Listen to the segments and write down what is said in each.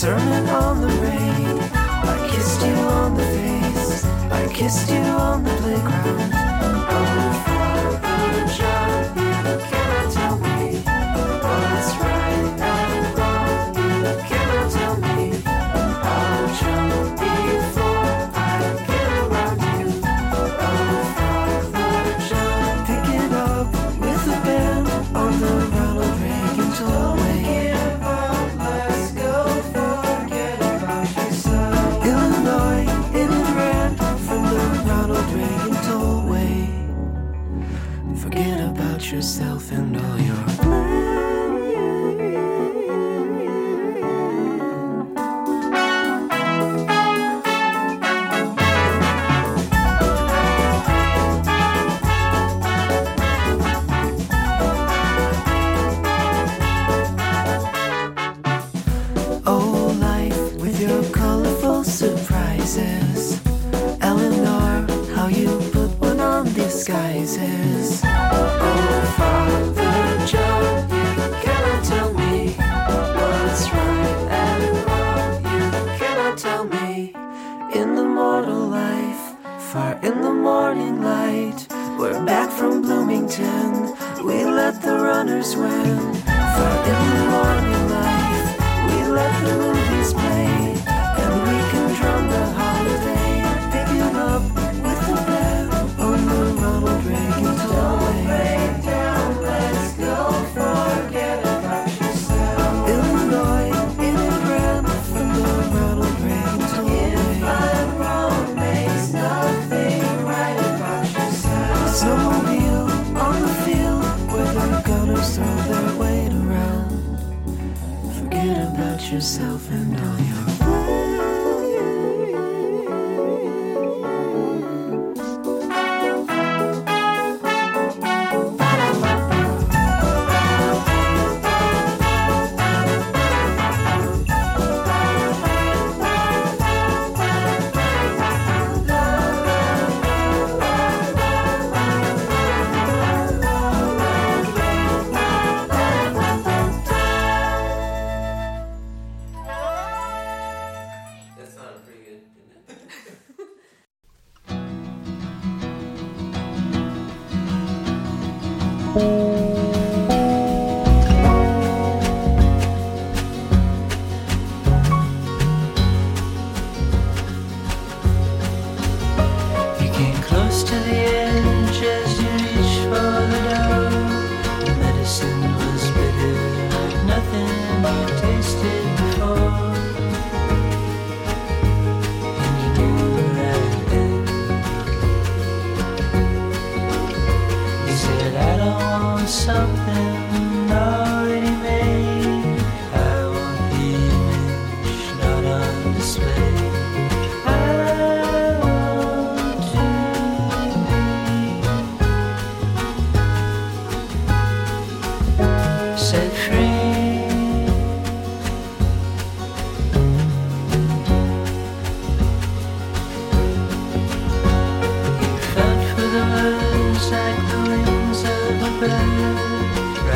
sermon on the rain. I kissed you on the face, I kissed you on the playground. Oh, Father John, you cannot tell me what's right and wrong. You cannot tell me I'll jump before I get around you. Oh, Father John, pick it up with a band on the Ronald Reagan tollway. Let's go, forget about yourself. Illinois, in and ran from the Ronald Reagan tollway. Forget about yourself and all your oh, life with your colorful surprises. Eleanor, how you put one on disguises. Oh, Father John, you cannot tell me what's right and wrong. You cannot tell me. In the mortal life, far in the morning light, we're back from Bloomington. We let the runners win. Far in the morning light, we let the movies play, and we can drum the holiday. Pick it up with the band on the Ronald Reagan tollway. Break down, let's go, forget about yourself. Illinois, in and ran from the Ronald Reagan tollway. If I'm wrong, makes nothing right about yourself. Snowmobile on the field where the gunners throw their weight around. Forget about yourself and all your That sounded pretty good, didn't it? You came close to the edge as you reached for the door. The medicine was bitter like nothing you tasted before. And you knew right then. You said, I don't want something already made. I want the image not on display. I want to be set free. You felt for the words like the wings of a bird.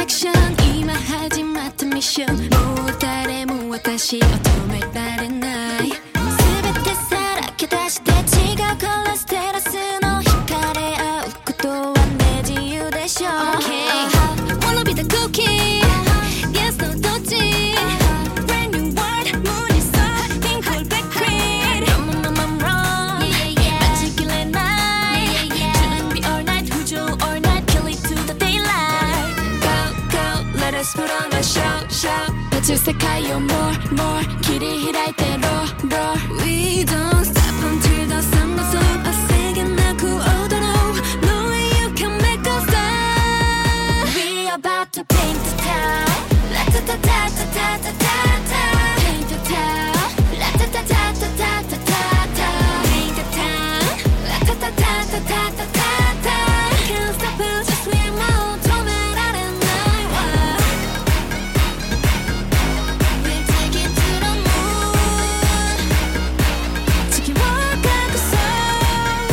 クション今始まったミッションもう誰も私を止められない全てさらけ出して違うカラーステラスの惹かれ合うことはね自由でしょ OK Wanna be the cookie Yes no どっち Brand new world moon is up Pink hole black queen I'm wrong 待ちきれない準備 all night 浮上 all night kill it to the daylight Go go let us put on a show宇宙世界を more more 切り開いて roar We don't stop until the sun goes up 焦げなく踊ろう No way you can make us stop We about to paint the town La-ta-ta-ta-ta-ta-ta-ta Paint the town La-ta-ta-ta-ta-ta-ta-ta Paint the town La-ta-ta-ta-ta-ta-ta-ta Can't stop us just we're more 止められないわ We'll take it to the moon 地球を隠そう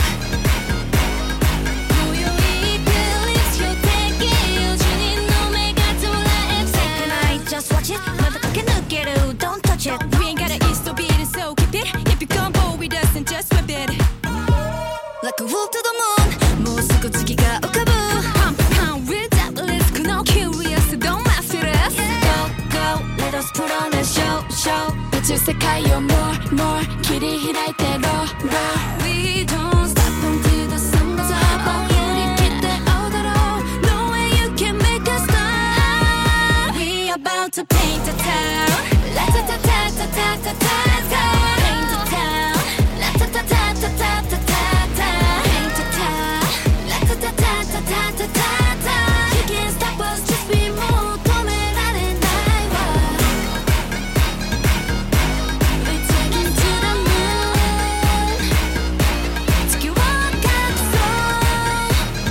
今宵 Please you take it 10人の目が捉えて Second night just watch it まだ駆け抜ける Don't touch it We ain't gotta eat so beat it so keep it If you come bold with us and just whip it Like a wolf to the moon もうすぐ月が浮かぶ Pump pound without risk No curious don't mess with us Go go let us put on a show 宇宙世界を more more 切り開いて roar We don't stop until the sun goes up 振り切って踊ろう No way you can make us stop We about to paint the town La-ta-ta-ta-ta-ta-ta-ta Paint the town La-ta-ta-ta-ta-ta-ta-ta Paint the town La-ta-ta-ta-ta-ta-ta-ta You can't stop us just be more 止められないわ We're taking to the moon 地球を隠そう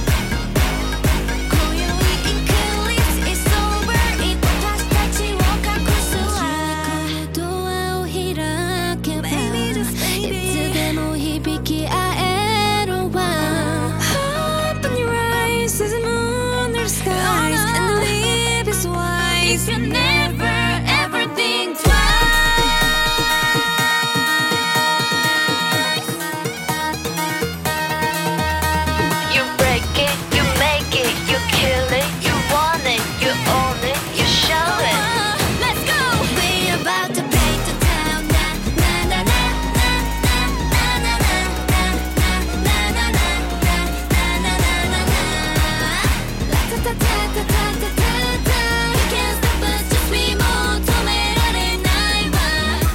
今宵 Eclipse is over 私たちを隠すわドアを開けばいつでも響き合えるわ Open your eyes as the moon under the skies And live is wise If you never ever think twice You break it, you make it, you kill it You want it, you own it, you show it Let's go! We're about to paint the town Na na na na na na na na na na na na na na na na na La-ta-ta-ta-ta-ta-ta-ta You can't stop us just we more 止められないわ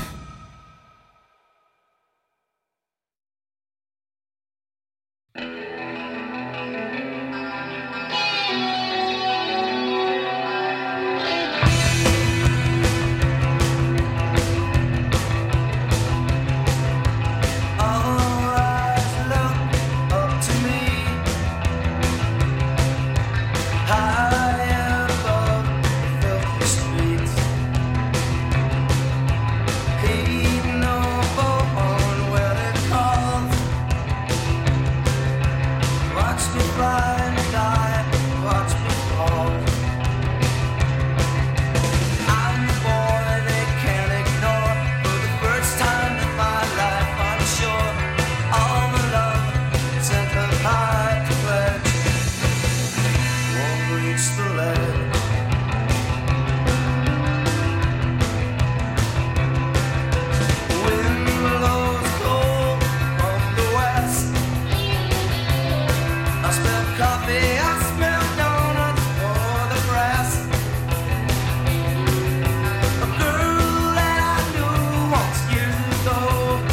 All eyes look up to me, high above the filthy streets. Heed no horn where it calls. Watch me fly and die, watch me fall. I'm the boy they can't ignore. For the first time in my life, I'm sure all the love sent up high to pledge won't reach the ledge. Wind blows cold from the west. I smell coffee, I smell donuts for the grass. A girl that I knew once years ago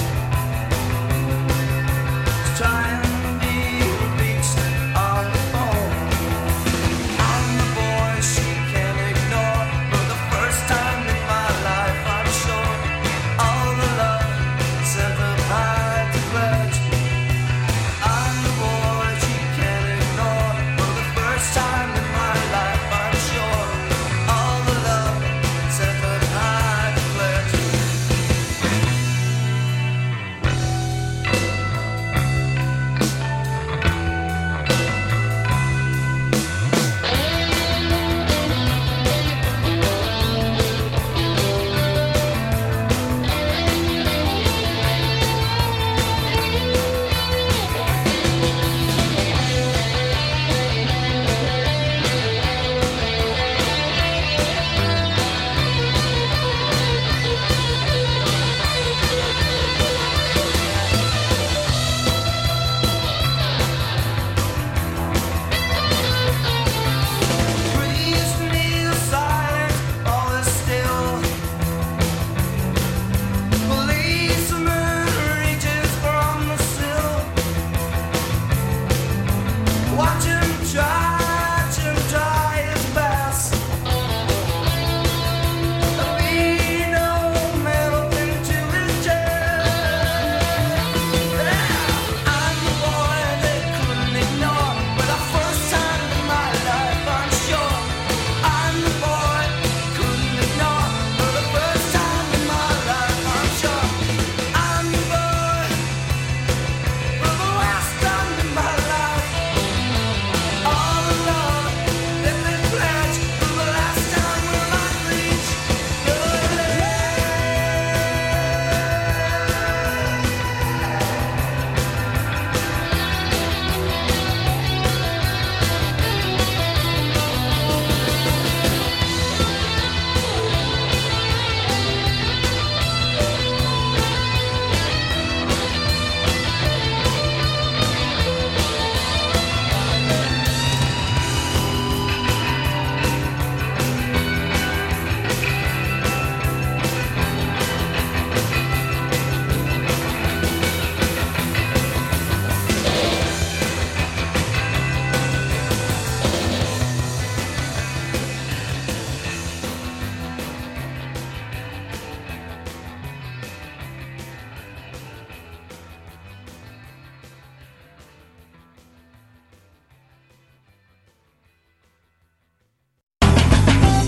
is trying to be reached on the phone. I'm the boy she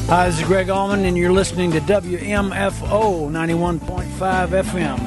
Hi, this is Greg Allman, and you're listening to WMFO 91.5 FM.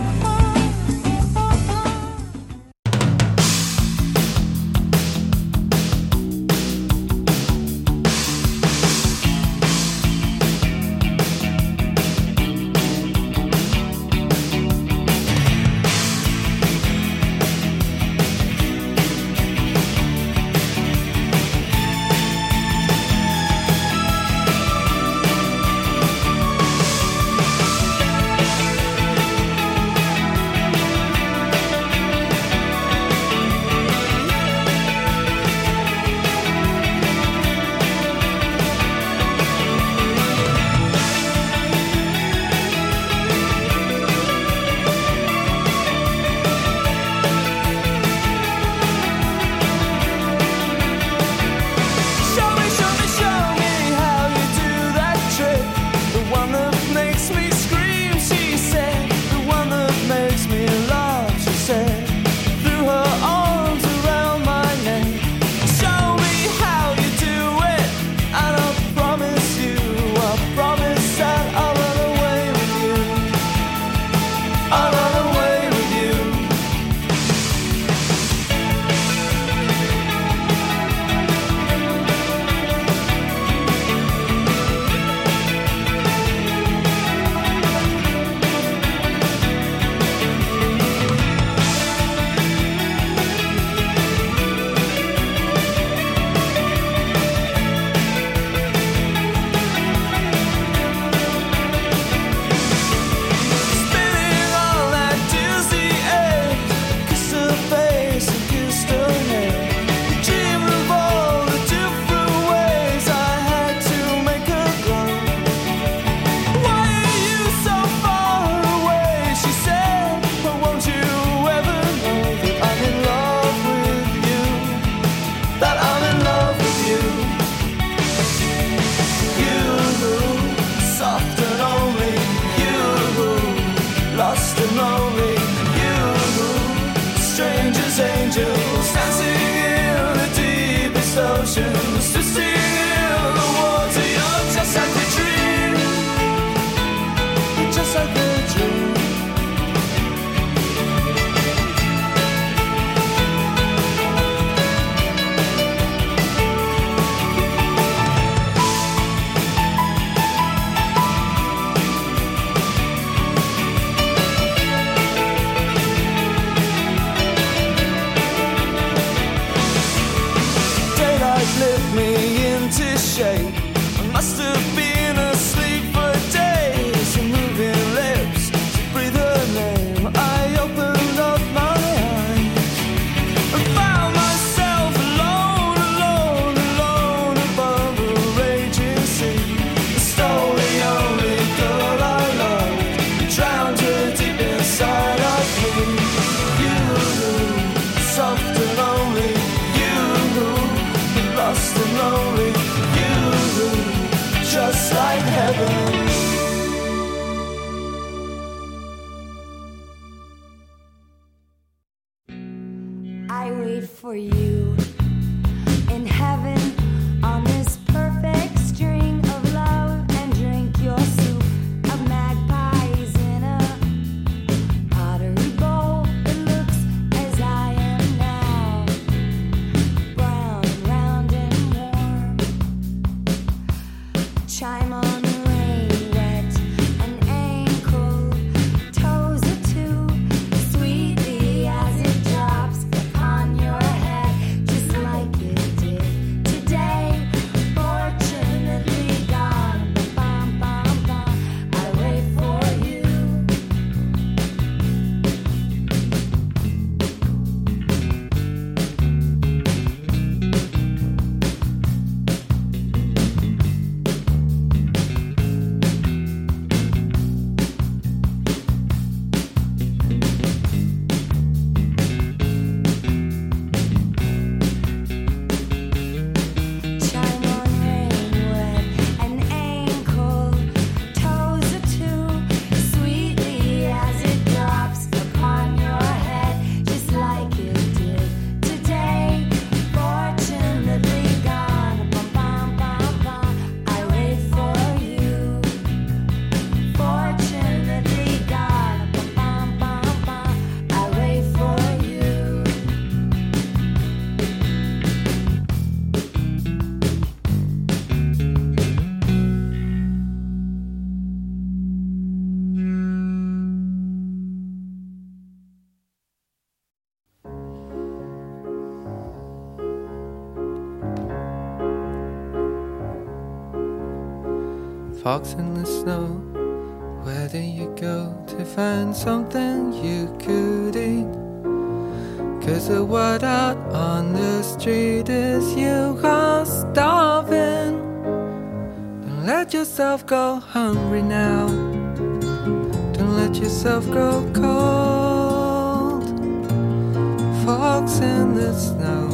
Fox in the snow, where do you go to find something you could eat? 'Cause the word out on the street is you are starving. Don't let yourself go hungry now. Don't let yourself grow cold. Fox in the snow.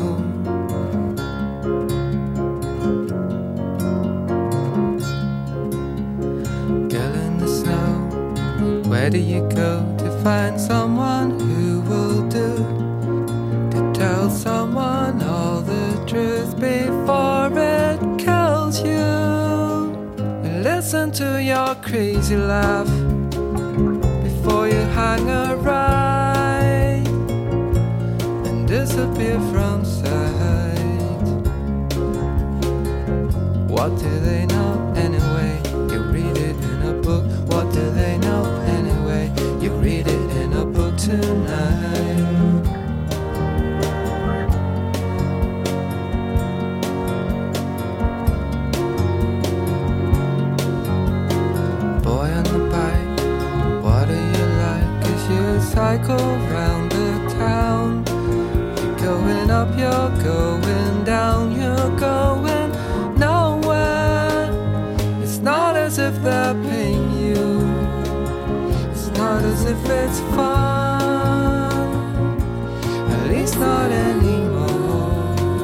Girl in the snow, where do you go to find someone who will do? To tell someone all the truth before it kills you. And listen to your crazy laugh before you hang a right and disappear from sight. What do they know anyway? You read it in a book. What do they know anyway? You read it in a book tonight. Boy on the bike, what do you like? 'Cause you cycle round the town. You're going up, you're going down, you're going nowhere. It's not as if they're paying you. It's not as if it's fun. At least not anymore.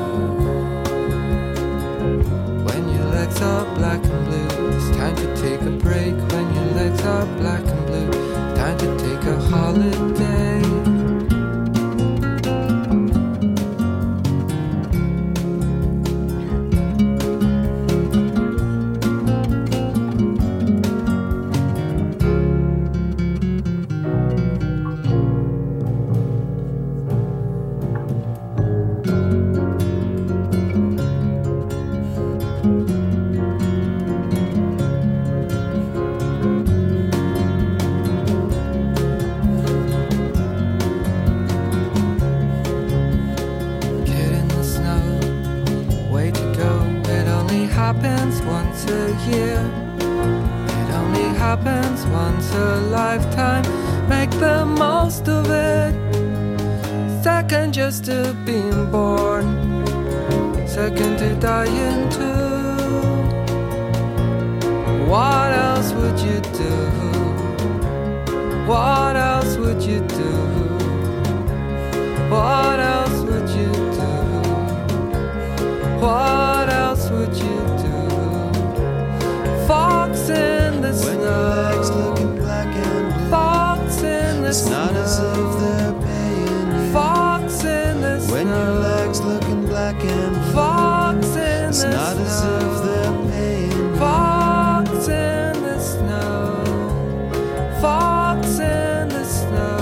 When your legs are black and blue, it's time to take a break. When your legs are black and blue, time to take a holiday. Kid in the snow, way to go. It only happens once a year. It only happens once a lifetime. Make the most of it. Second just to being born. Second to dying too. What else would you do? What else would you do? What else would you do? What else would you do? Fox in the When your legs snow. looking black and blue, Fox in the it's not as if snow. they're paying you. Fox in the When your snow. legs looking black and blue, Fox in it's the not as if snow. they're paying you. Fox in the snow. Fox in the snow.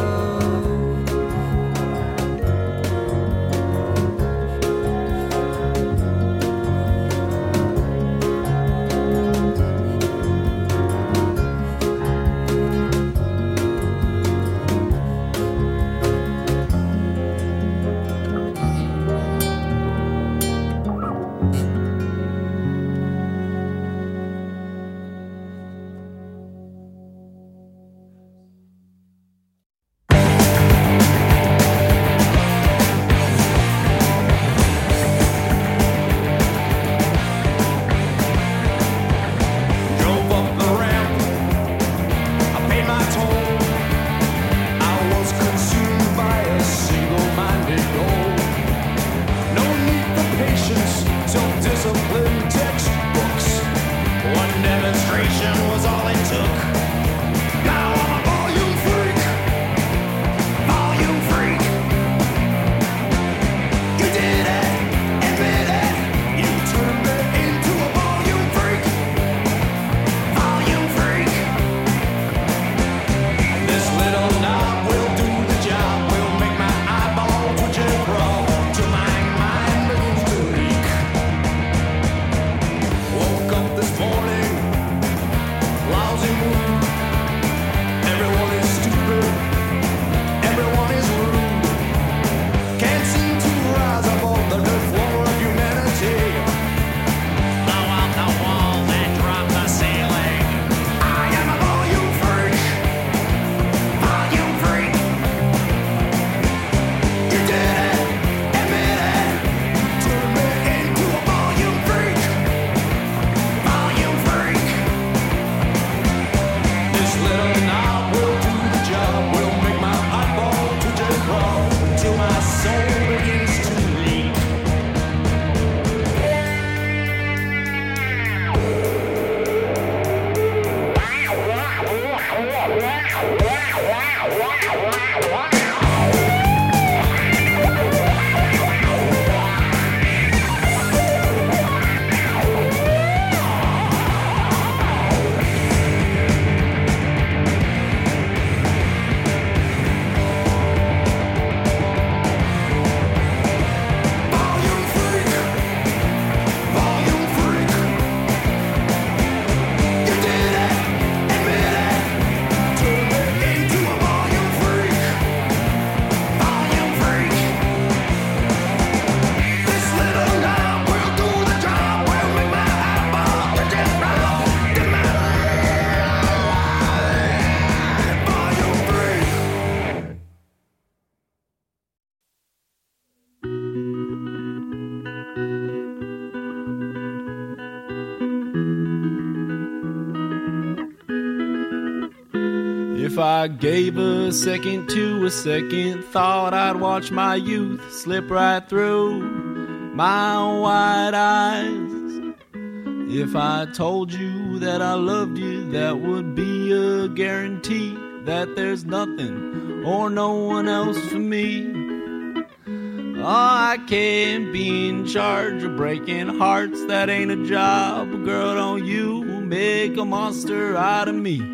If I gave a second to a second thought, I'd watch my youth slip right through my wide eyes. If I told you that I loved you, that would be a guarantee that there's nothing or no one else for me. Oh, I can't be in charge of breaking hearts, that ain't a job. Girl, don't you make a monster out of me.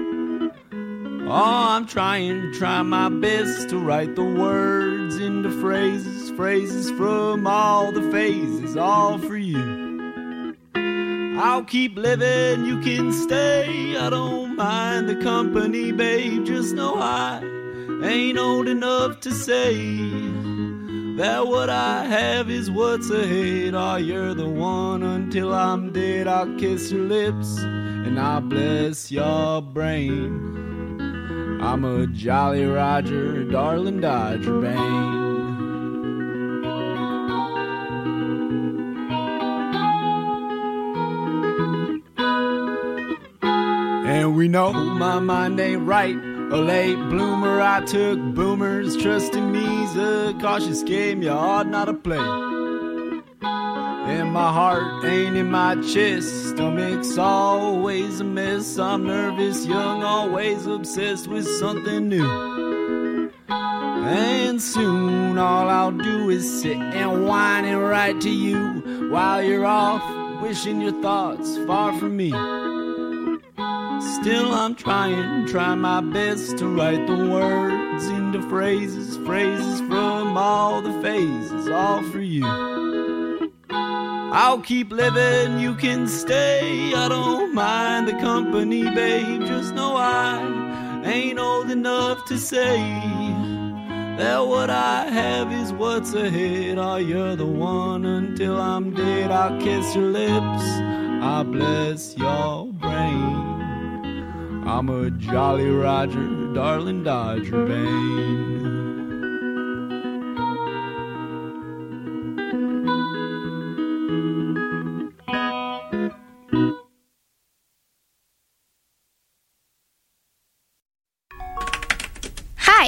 Oh, I'm trying my best to write the words into phrases, phrases from all the phases, all for you. I'll keep living, you can stay, I don't mind the company, babe. Just know I ain't old enough to say that what I have is what's ahead. Oh, you're the one until I'm dead. I'll kiss your lips and I'll bless your brain. I'm a Jolly Roger, darling Dodger Bane. And we know my mind ain't right, a late bloomer. I took boomers, trusting me's a cautious game you ought not to play. And my heart ain't in my chest, stomach's always a mess. I'm nervous, young, always obsessed with something new. And soon all I'll do is sit and whine and write to you while you're off, wishing your thoughts far from me. Still I'm trying my best to write the words into phrases, phrases from all the phases, all for you. I'll keep living, you can stay, I don't mind the company, babe. Just know I ain't old enough to say that what I have is what's ahead. Oh, you're the one until I'm dead. I'll kiss your lips, I'll bless your brain. I'm a Jolly Roger, darling Dodger Bane. Hi.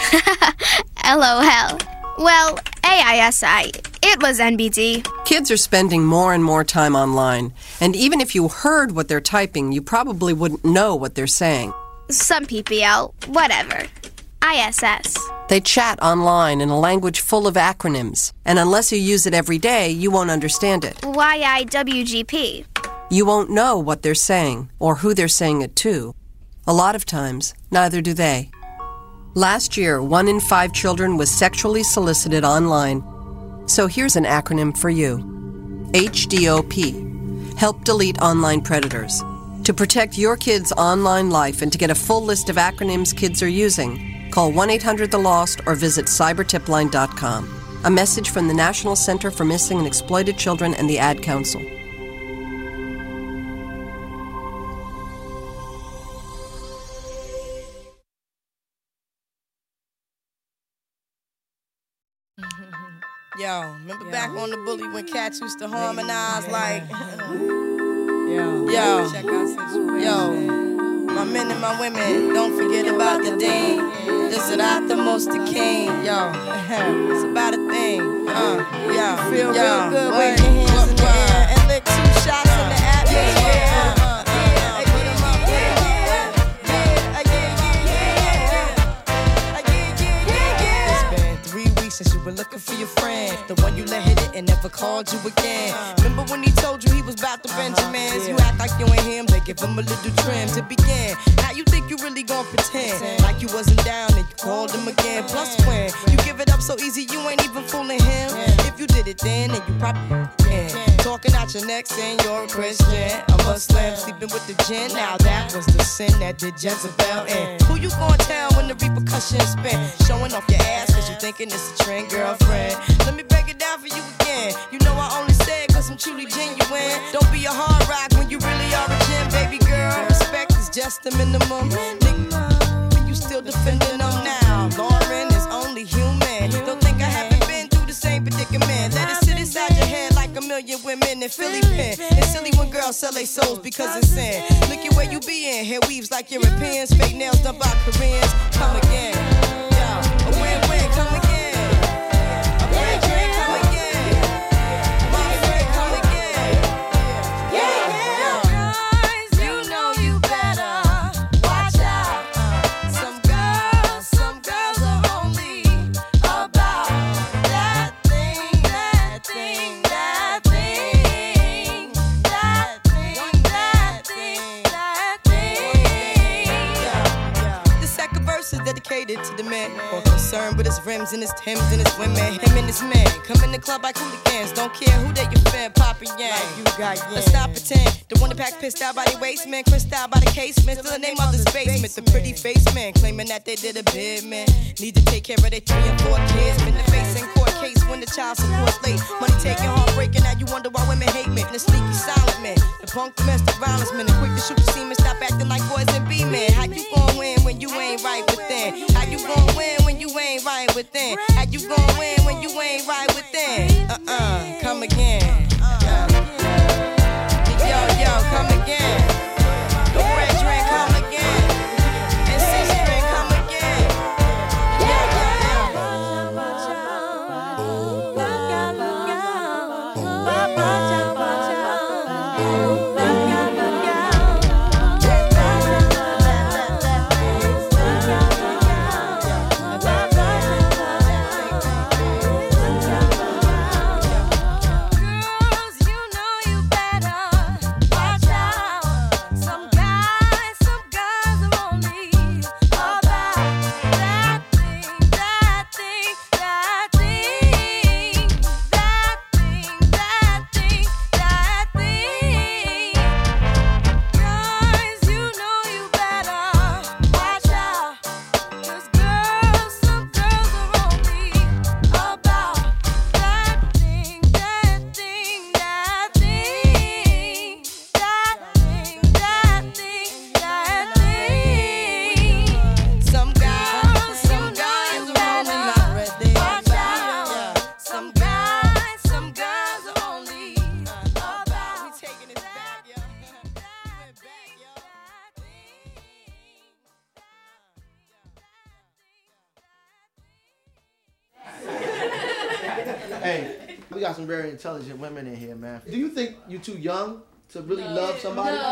LOL. Well, AISI. It was NBD. Kids are spending more and more time online, and even if you heard what they're typing, you probably wouldn't know what they're saying. Some PPL, whatever. ISS. They chat online in a language full of acronyms, and unless you use it every day, you won't understand it. YIWGP. You won't know what they're saying, or who they're saying it to. A lot of times, neither do they. Last year, 1 in 5 children was sexually solicited online. So here's an acronym for you. HDOP. Help delete online predators. To protect your kids' online life and to get a full list of acronyms kids are using, call 1-800-THE-LOST or visit cybertipline.com. A message from the National Center for Missing and Exploited Children and the Ad Council. Yo, remember back on the bully when cats used to harmonize like yo, my men and my women, don't forget about the dean. This is not the most the king, yo. It's about a thing, yo. Feel real good, wave your hands in the air and lick 2 shots in the atmosphere. Since you were looking for your friend, the one you let hit it and never called you again. Remember when he told you he was about the Benjamins? You act like you ain't him, they give him a little trim to begin. Now you think you really gon' pretend like you wasn't down and you called him again. Plus when you give it up so easy, you ain't even fooling him. If you did it then you probably can. Talking out your neck saying you're a Christian, a Muslim, sleeping with the jinn. Now that was the sin that did Jezebel in. Who you gon' tell when the repercussions spin? Showing off your ass cause you thinking it's a trend, girlfriend. Let me break it down for you again. You know I only say it cause I'm truly genuine. Don't be a hard rock when you really are a gem, baby girl. Respect is just the minimum. Nigga, you still defending them now. Lauren is only human. Don't think I haven't been through the same predicament. Let it sit inside your head like a million women in Philly pen. It's silly when girls y'all sell their souls because it's sin. Look at where you be in. Hair weaves like Europeans. Fake nails done by Koreans. Come again. Yo, a win-win. Come again. To the man, more concerned with his rims and his Timbs and his women. Him and his man come in the club like hooligans. Don't care who they your fan, Papa Yang. Like you got yang. Let's stop pretend. The one that pack pissed out by the waist, man. Crissed out by the casement. Still the name of the basement. The pretty face man claiming that they did a bid, man. Need to take care of their 3 and 4 kids. Been the face in court case when the child support's late. Money taking, heartbreaking. Now you wonder why women hate me. The sneaky silent man. The punk domestic violence man. The quick to shoot the semen. Stop acting like boys and be men. How you gon' win when you ain't right within? How you gon' win when you ain't right within? How you gon' win when you ain't right within? Come again. Yo, come again. The red drink, come again. And six drink, come again. Hey, we got some very intelligent women in here, man. Do you think you're too young to really love somebody? No.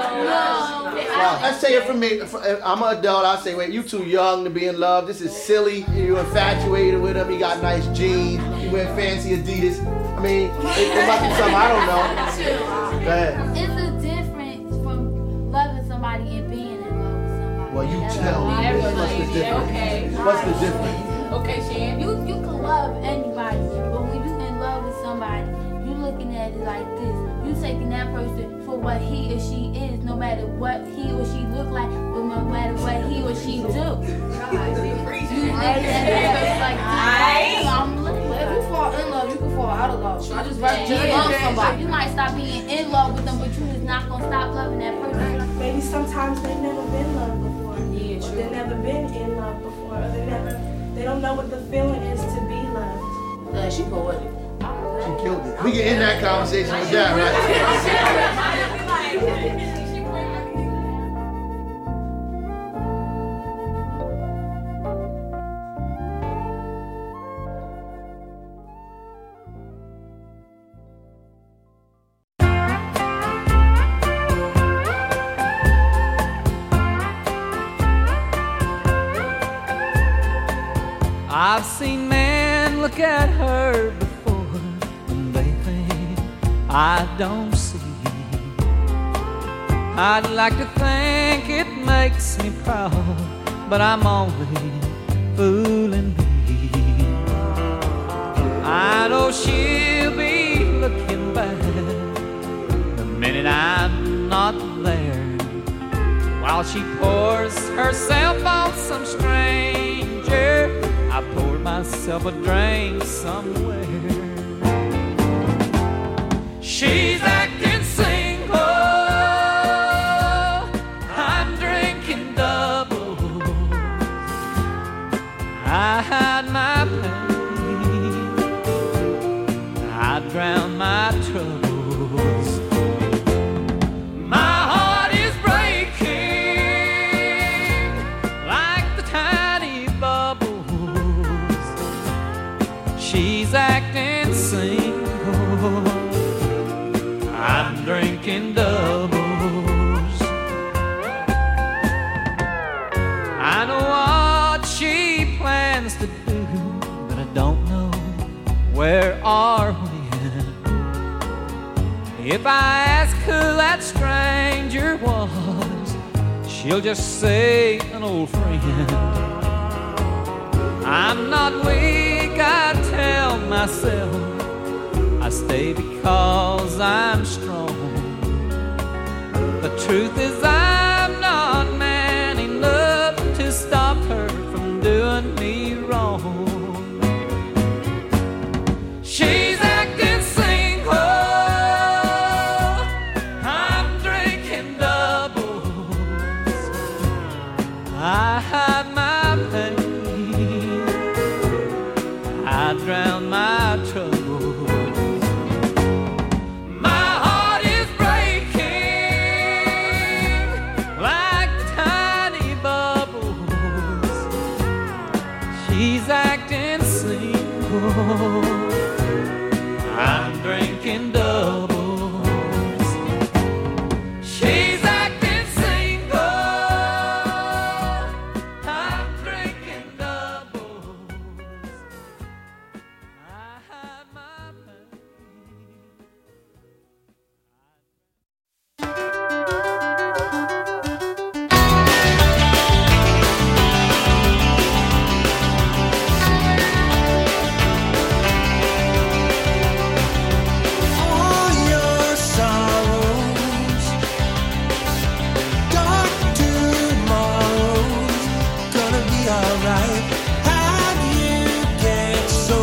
Well, let's say it for me. I'm an adult. I say, wait, you too young to be in love. This is silly. You're infatuated with him. He got nice jeans. He wear fancy Adidas. I mean, it must be something I don't know. Go ahead. It's a difference from loving somebody and being in love with somebody. Well, you tell me. What's the difference? Okay. What's the difference? Okay, Shan. You can love anybody, but when you in love with somebody, you looking at it like this. You taking that person for what he or she is, no matter what he or she look like, or no matter what he or she do. You looking at it like this. If you fall in love, you can fall out of love. I just love somebody. You might stop being in love with them, but you is not gonna stop loving that person. Maybe sometimes they've never been loved before. Yeah, true. They've never been in love before. Or they don't know what the feeling is to be loved. She poetic. She killed it. We can end that conversation with that, right? I've seen men look at her before and they think I don't see. I'd like to think it makes me proud, but I'm only fooling me. I know she'll be looking back the minute I'm not there, while she pours herself on some stranger. I poured myself a drink somewhere. She's acting single, I'm drinking double. I hide my pain, I drown my troubles. If I ask who that stranger was, she'll just say an old friend. I'm not weak, I tell myself. I stay because I'm strong. The truth is I'm not man enough to stop her from doing me wrong. She's acting single, I'm drinking doubles. I hide my pain, I drown my troubles. My heart is breaking like tiny bubbles. She's acting single, I'm drinking doubles. She's acting single, I'm drinking doubles. I hide my pain. All your sorrows, dark tomorrows, gonna be alright. How do you get so?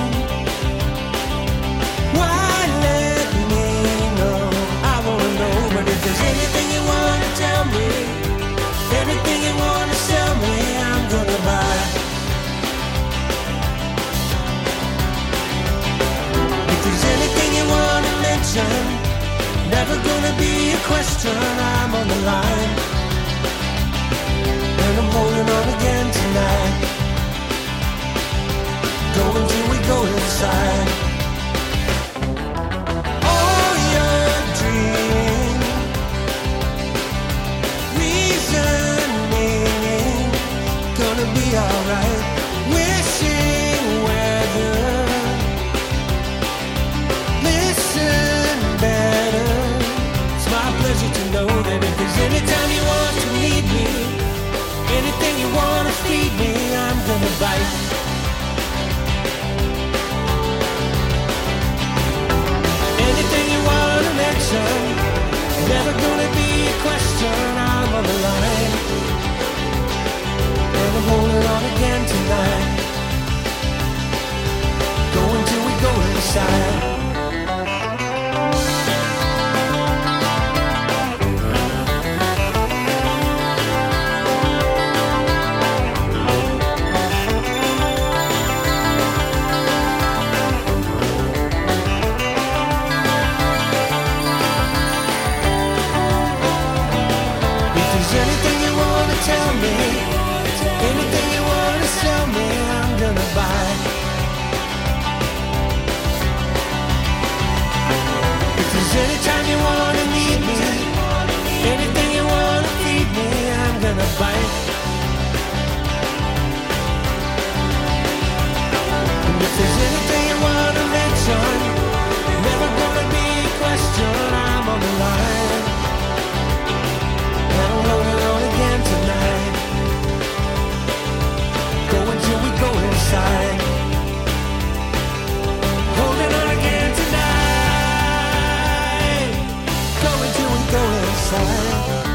Why let me know? I wanna know. But if there's anything you wanna tell me, anything you wanna sell me, I'm gonna buy. If there's anything you wanna mention, never gonna be a question. I'm on the line, and I'm holding on again tonight. Go until we go inside. All your dreams, reasoning, gonna be alright. Wishing weather, listen better. It's my pleasure to know that if there's any time you want to need me, anything you want to feed me, I'm gonna bite. Anything you want to mention, never gonna be a question. I'm on the line, and I'm holding on again tonight. Go until we go inside. If there's anything you wanna tell me, anything you wanna sell me, I'm gonna buy. If there's any time you wanna need me, anything you wanna feed me, I'm gonna bite. And if there's anything you wanna mention, never gonna be a question. I'm on the line, and I'm holding on again tonight. Go until we go inside. Holding on again tonight. Go until we go inside.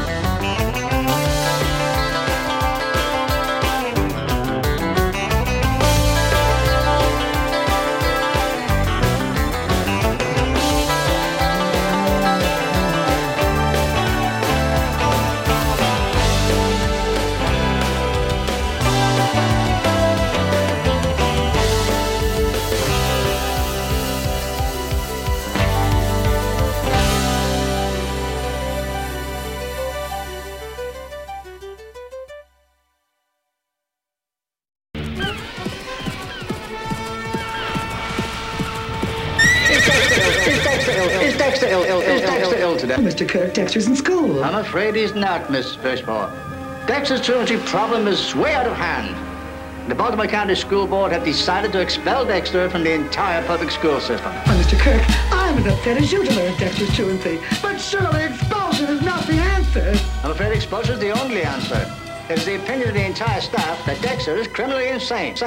Is Dexter ill today? Mr. Kirk, Dexter's in school. I'm afraid he's not, Miss Fishmore. Dexter's truancy problem is way out of hand. The Baltimore County School Board have decided to expel Dexter from the entire public school system. Mr. Kirk, I'm as upset as you to learn Dexter's truancy, but surely expulsion is not the answer. I'm afraid expulsion is the only answer. It is the opinion of the entire staff that Dexter is criminally insane.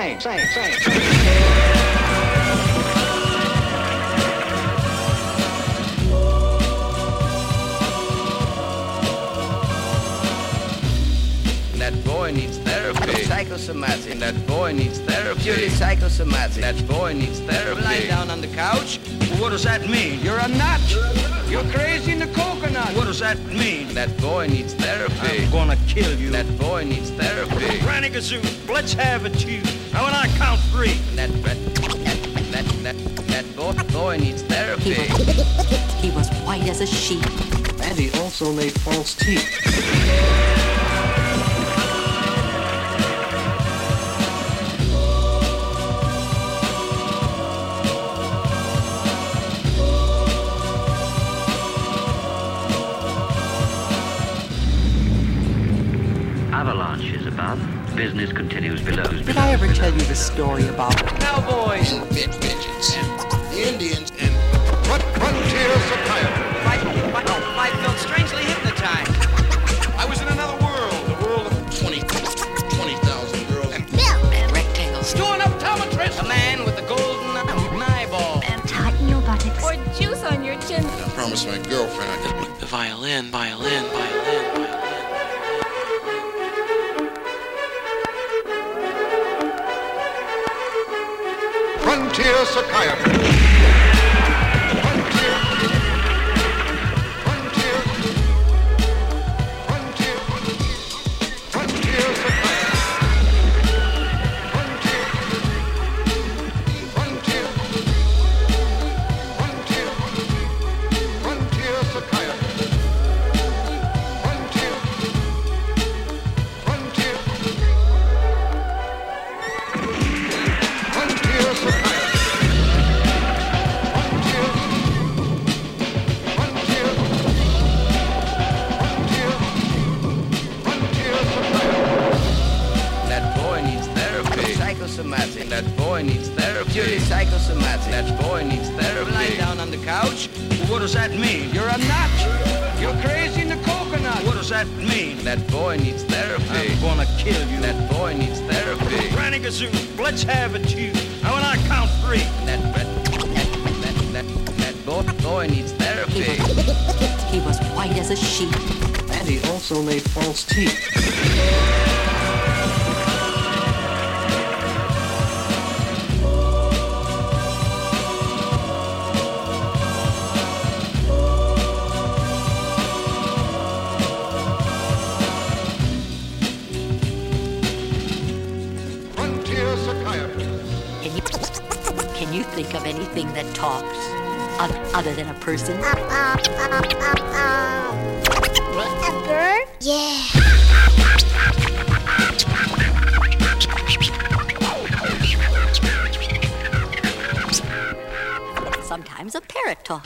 That boy needs therapy. Psychosomatic. That boy needs therapy. Purely psychosomatic. That boy needs therapy. Lying down on the couch. What does that mean? You're a nut. You're crazy in the coconut. What does that mean? That boy needs therapy. I'm gonna kill you. That boy needs therapy. Granny Gazoo, let's have it, you. Now when I count 3. That boy needs therapy. He was white as a sheet. And he also made false teeth. Avalanche is above. Business continues below. Did I ever tell you the story about cowboys and vengeance and the Indians and frontier psychiatry? I felt strangely hypnotized. I was in another world, the world of 20,000 girls and Bill and rectangles. Doing optometrist. A man with the golden eyeball. And tighten your buttocks. Or juice on your chin. I promised my girlfriend I could. The violin. Frontier psychiatry. That boy needs therapy. Purely psychosomatic. That boy needs therapy. Lying down on the couch. What does that mean? You're a nut. You're crazy in the coconut. What does that mean? That boy needs therapy. I'm gonna kill you. That boy needs therapy. Granny Gazoo, let's have it, you. Now when I count 3. That boy needs therapy. He was white as a sheet. And he also made false teeth. Can you think of anything that talks other than a person? A bird? Yeah. Sometimes a parrot talks.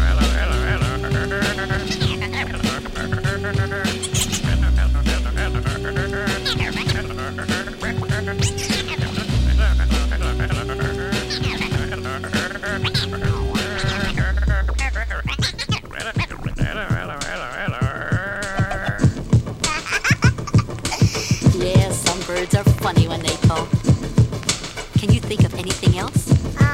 Yeah, some birds are funny when they talk. Can you think of anything else?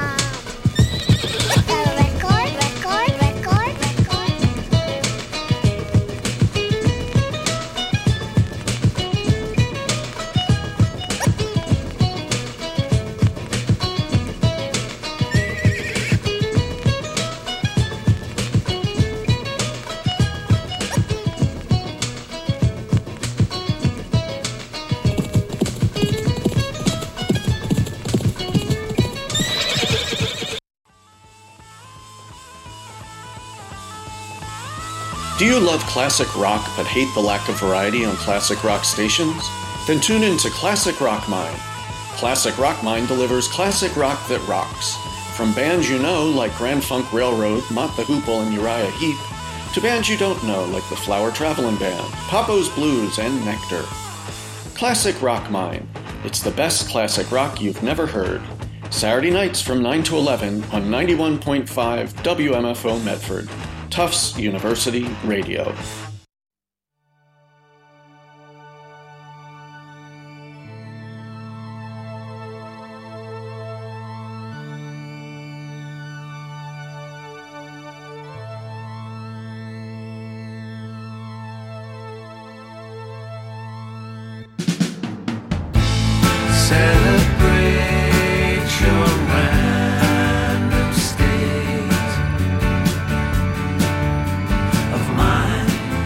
Do you love classic rock but hate the lack of variety on classic rock stations? Then tune in to Classic Rock Mine. Classic Rock Mine delivers classic rock that rocks. From bands you know like Grand Funk Railroad, Mott the Hoople, and Uriah Heep, to bands you don't know like the Flower Traveling Band, Papo's Blues, and Nectar. Classic Rock Mine, It's the best classic rock you've never heard. Saturday nights from 9 to 11 on 91.5 WMFO Medford, Tufts University Radio. Random state of mind.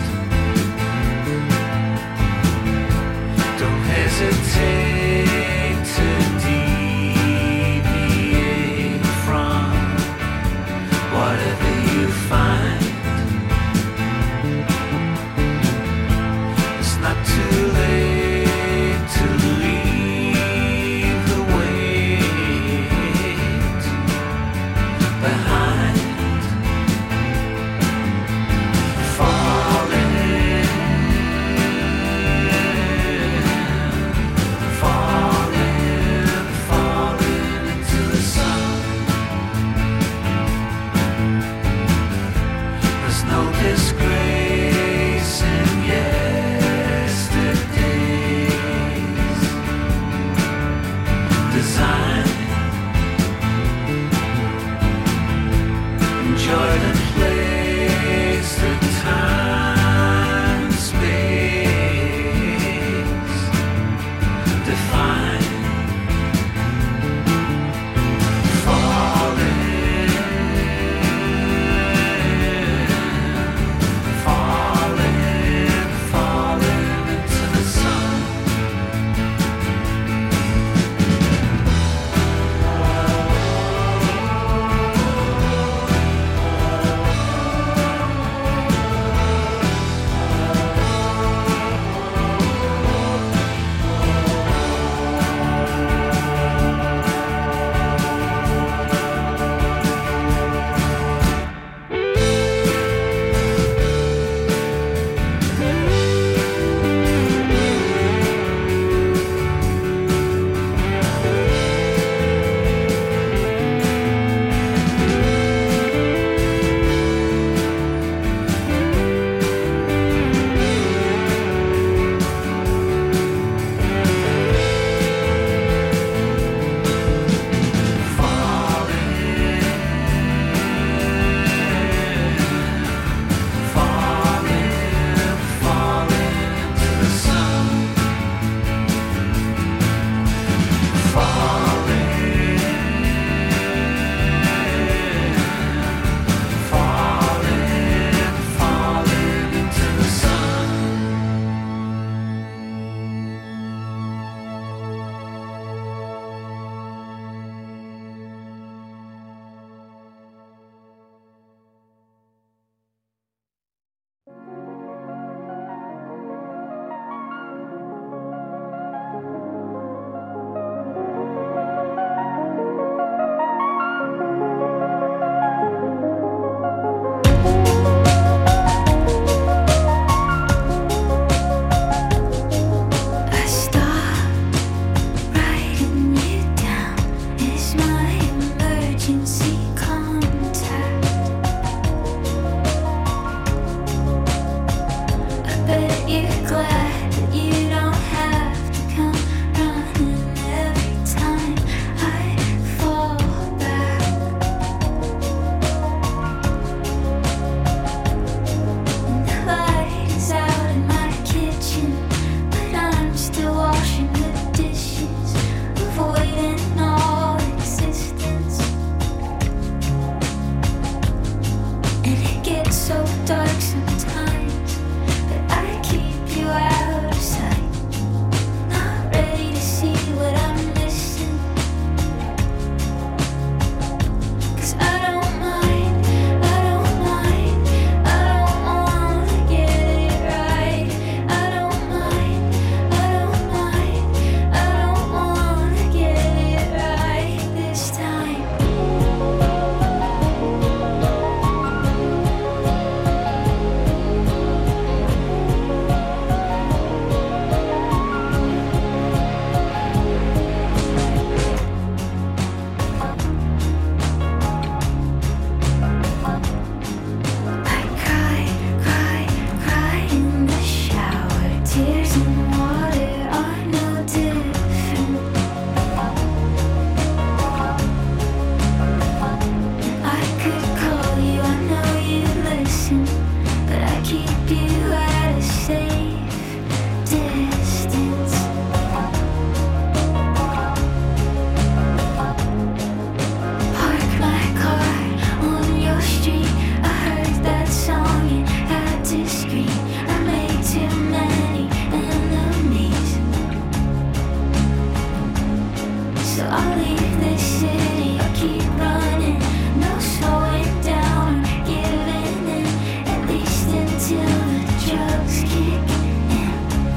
drugs kick in.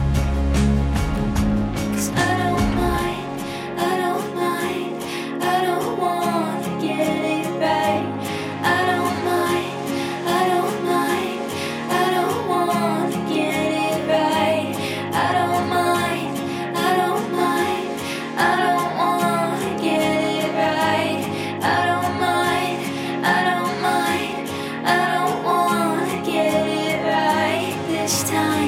'Cause I don't mind, I don't mind, I don't wanna get it right. I don't mind, I don't mind, I don't wanna get it right. I don't mind, I don't mind, I don't wanna get it right. I don't mind, I don't mind, I don't wanna get it right this time.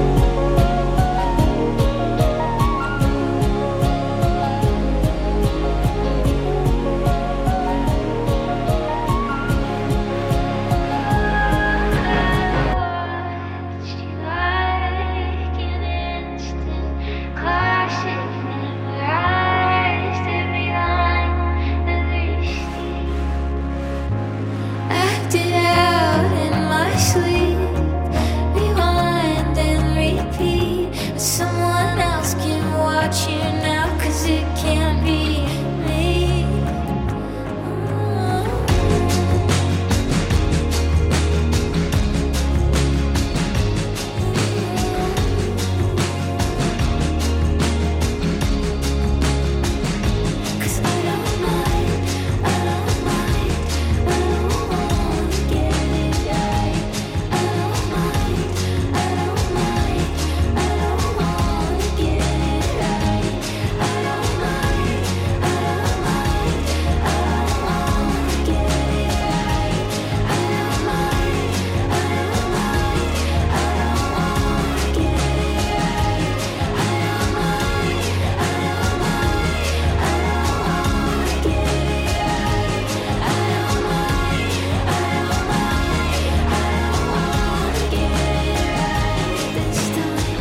Acted out in my sleep, rewind and repeat. But someone else can watch you now, 'cause it can't be me. Cause I don't mind, I don't mind, I don't wanna get it right. I don't mind, I don't mind, I don't wanna get it right. I don't mind, I don't mind, I don't wanna get it right. I don't mind, I don't mind, I don't wanna get it right. I don't mind, I don't mind, I don't wanna get it right. I don't mind, I don't mind, I don't wanna get it right this time.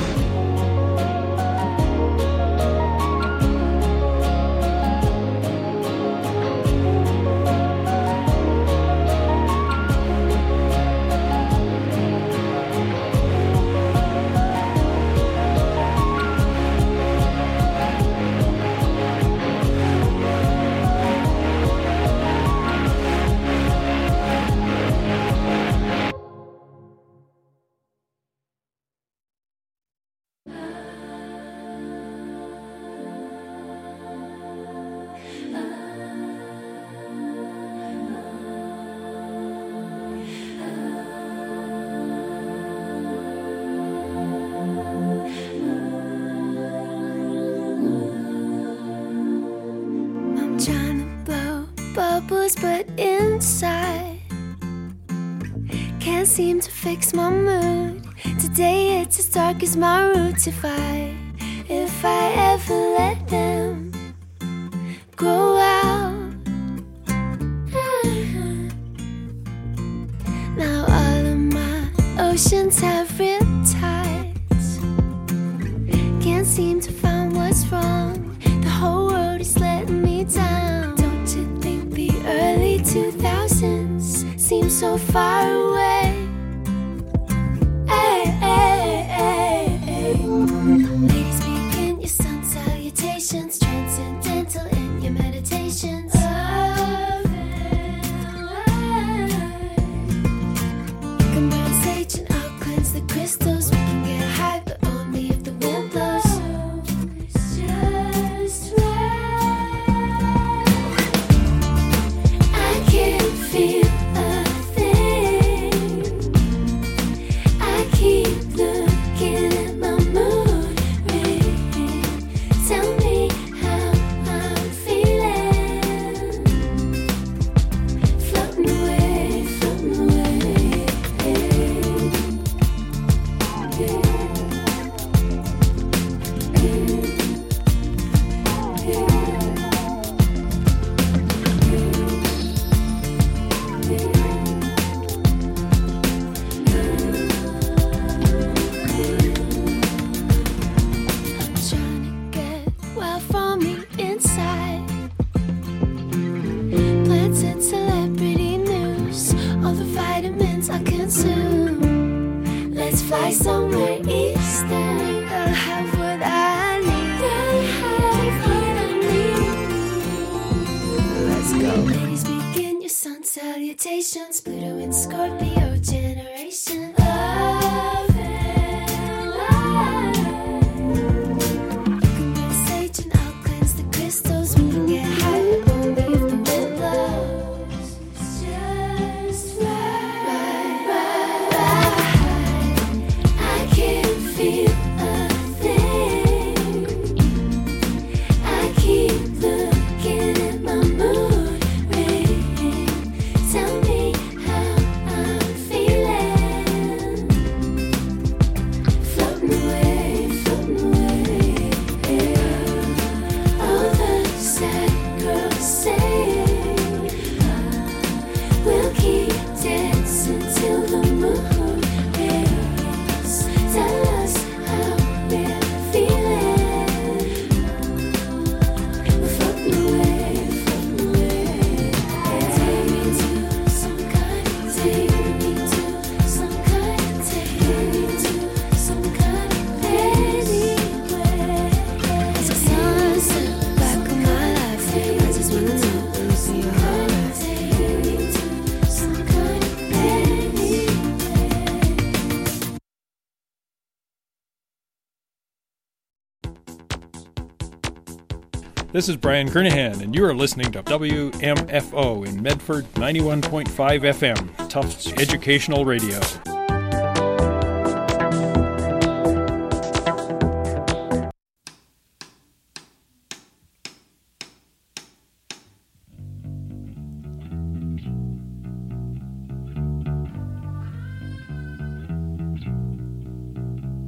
I'm trying to blow bubbles, but inside can't seem to fix my mood. Today it's as dark as my roots. If I ever let them grow out. Now all of my oceans have riptides. Can't seem to find what's wrong. The whole world is letting me down. Don't you think the early 2000s seem so far away? Hey, hey, hey, hey. Ladies, begin your sun salutations, transcendental in your meditations. You can burn sage and I'll cleanse the crystals. We can get high, but only if the wind blows. It's just right. I can't feel a thing. I keep looking at my mood ring. Tell me how I'm feeling. Floating away, floating away. Trying to get well from the inside. Plants and celebrity news, all the vitamins I consume. Let's fly somewhere eastern. I'll have what I need. Let's go. Ladies, begin your sun salutations. Pluto and Scorpio generation. Love it. This is Brian Kernahan, and you are listening to WMFO in Medford, 91.5 FM, Tufts Educational Radio.